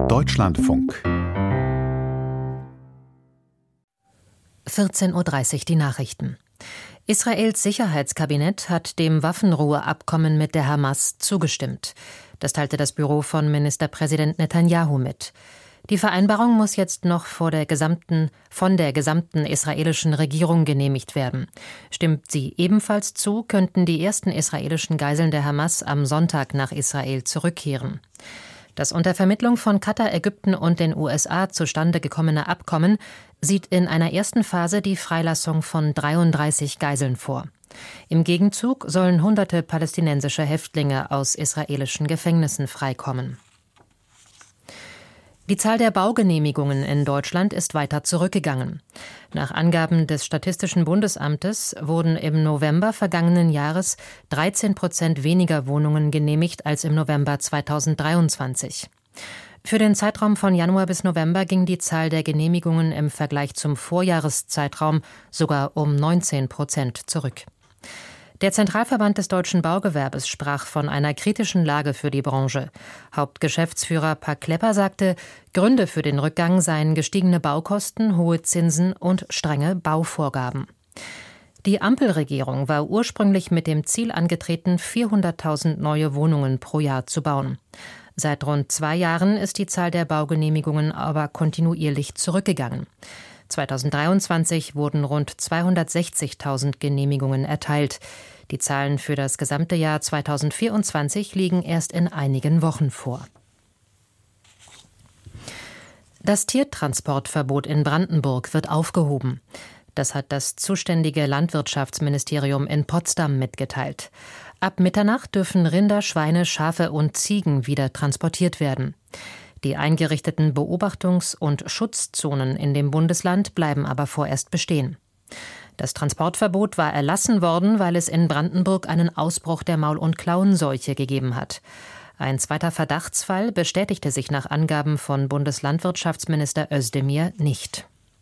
Deutschlandfunk 14:30 Uhr die Nachrichten. Israels Sicherheitskabinett hat dem Waffenruheabkommen mit der Hamas zugestimmt. Das teilte das Büro von Ministerpräsident Netanyahu mit. Die Vereinbarung muss jetzt noch von der gesamten israelischen Regierung genehmigt werden. Stimmt sie ebenfalls zu, könnten die ersten israelischen Geiseln der Hamas am Sonntag nach Israel zurückkehren. Das unter Vermittlung von Katar, Ägypten und den USA zustande gekommene Abkommen sieht in einer ersten Phase die Freilassung von 33 Geiseln vor. Im Gegenzug sollen Hunderte palästinensische Häftlinge aus israelischen Gefängnissen freikommen. Die Zahl der Baugenehmigungen in Deutschland ist weiter zurückgegangen. Nach Angaben des Statistischen Bundesamtes wurden im November vergangenen Jahres 13% weniger Wohnungen genehmigt als im November 2023. Für den Zeitraum von Januar bis November ging die Zahl der Genehmigungen im Vergleich zum Vorjahreszeitraum sogar um 19% zurück. Der Zentralverband des deutschen Baugewerbes sprach von einer kritischen Lage für die Branche. Hauptgeschäftsführer Pak Klepper sagte, Gründe für den Rückgang seien gestiegene Baukosten, hohe Zinsen und strenge Bauvorgaben. Die Ampelregierung war ursprünglich mit dem Ziel angetreten, 400.000 neue Wohnungen pro Jahr zu bauen. Seit rund 2 Jahren ist die Zahl der Baugenehmigungen aber kontinuierlich zurückgegangen. 2023 wurden rund 260.000 Genehmigungen erteilt. Die Zahlen für das gesamte Jahr 2024 liegen erst in einigen Wochen vor. Das Tiertransportverbot in Brandenburg wird aufgehoben. Das hat das zuständige Landwirtschaftsministerium in Potsdam mitgeteilt. Ab Mitternacht dürfen Rinder, Schweine, Schafe und Ziegen wieder transportiert werden. Die eingerichteten Beobachtungs- und Schutzzonen in dem Bundesland bleiben aber vorerst bestehen. Das Transportverbot war erlassen worden, weil es in Brandenburg einen Ausbruch der Maul- und Klauenseuche gegeben hat. Ein zweiter Verdachtsfall bestätigte sich nach Angaben von Bundeslandwirtschaftsminister Özdemir nicht.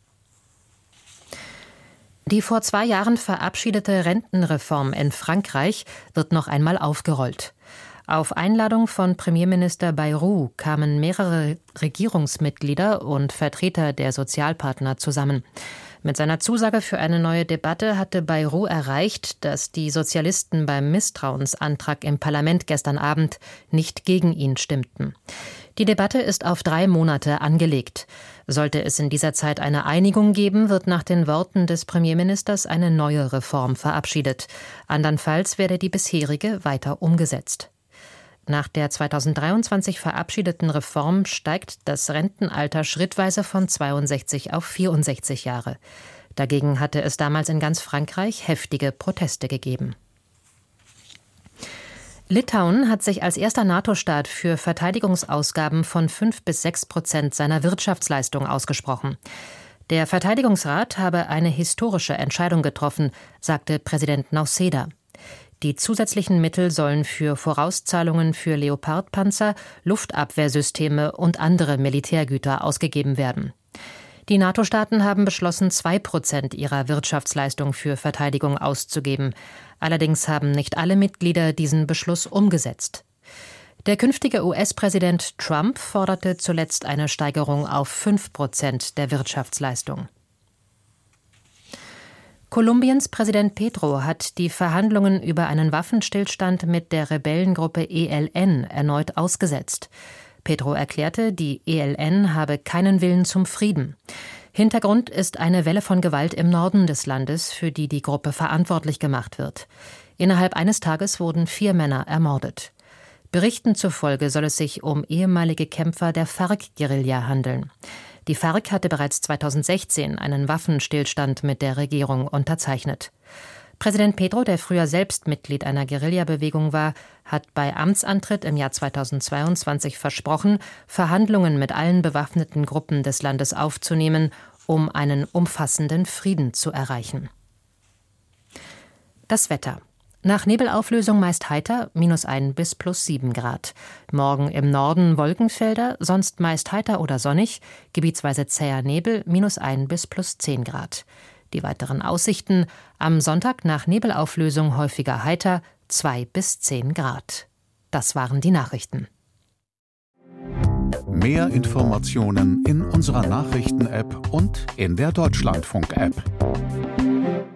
Die vor 2 Jahren verabschiedete Rentenreform in Frankreich wird noch einmal aufgerollt. Auf Einladung von Premierminister Bayrou kamen mehrere Regierungsmitglieder und Vertreter der Sozialpartner zusammen. Mit seiner Zusage für eine neue Debatte hatte Bayrou erreicht, dass die Sozialisten beim Misstrauensantrag im Parlament gestern Abend nicht gegen ihn stimmten. Die Debatte ist auf 3 Monate angelegt. Sollte es in dieser Zeit eine Einigung geben, wird nach den Worten des Premierministers eine neue Reform verabschiedet. Andernfalls werde die bisherige weiter umgesetzt. Nach der 2023 verabschiedeten Reform steigt das Rentenalter schrittweise von 62 auf 64 Jahre. Dagegen hatte es damals in ganz Frankreich heftige Proteste gegeben. Litauen hat sich als erster NATO-Staat für Verteidigungsausgaben von 5-6% seiner Wirtschaftsleistung ausgesprochen. Der Verteidigungsrat habe eine historische Entscheidung getroffen, sagte Präsident Nausėda. Die zusätzlichen Mittel sollen für Vorauszahlungen für Leopardpanzer, Luftabwehrsysteme und andere Militärgüter ausgegeben werden. Die NATO-Staaten haben beschlossen, 2% ihrer Wirtschaftsleistung für Verteidigung auszugeben. Allerdings haben nicht alle Mitglieder diesen Beschluss umgesetzt. Der künftige US-Präsident Trump forderte zuletzt eine Steigerung auf 5% der Wirtschaftsleistung. Kolumbiens Präsident Petro hat die Verhandlungen über einen Waffenstillstand mit der Rebellengruppe ELN erneut ausgesetzt. Petro erklärte, die ELN habe keinen Willen zum Frieden. Hintergrund ist eine Welle von Gewalt im Norden des Landes, für die die Gruppe verantwortlich gemacht wird. Innerhalb eines Tages wurden 4 Männer ermordet. Berichten zufolge soll es sich um ehemalige Kämpfer der FARC-Guerilla handeln. Die FARC hatte bereits 2016 einen Waffenstillstand mit der Regierung unterzeichnet. Präsident Petro, der früher selbst Mitglied einer Guerillabewegung war, hat bei Amtsantritt im Jahr 2022 versprochen, Verhandlungen mit allen bewaffneten Gruppen des Landes aufzunehmen, um einen umfassenden Frieden zu erreichen. Das Wetter. Nach Nebelauflösung meist heiter, -1 bis +7 Grad. Morgen im Norden Wolkenfelder, sonst meist heiter oder sonnig, gebietsweise zäher Nebel, -1 bis +10 Grad. Die weiteren Aussichten: am Sonntag nach Nebelauflösung häufiger heiter, 2 bis 10 Grad. Das waren die Nachrichten. Mehr Informationen in unserer Nachrichten-App und in der Deutschlandfunk-App.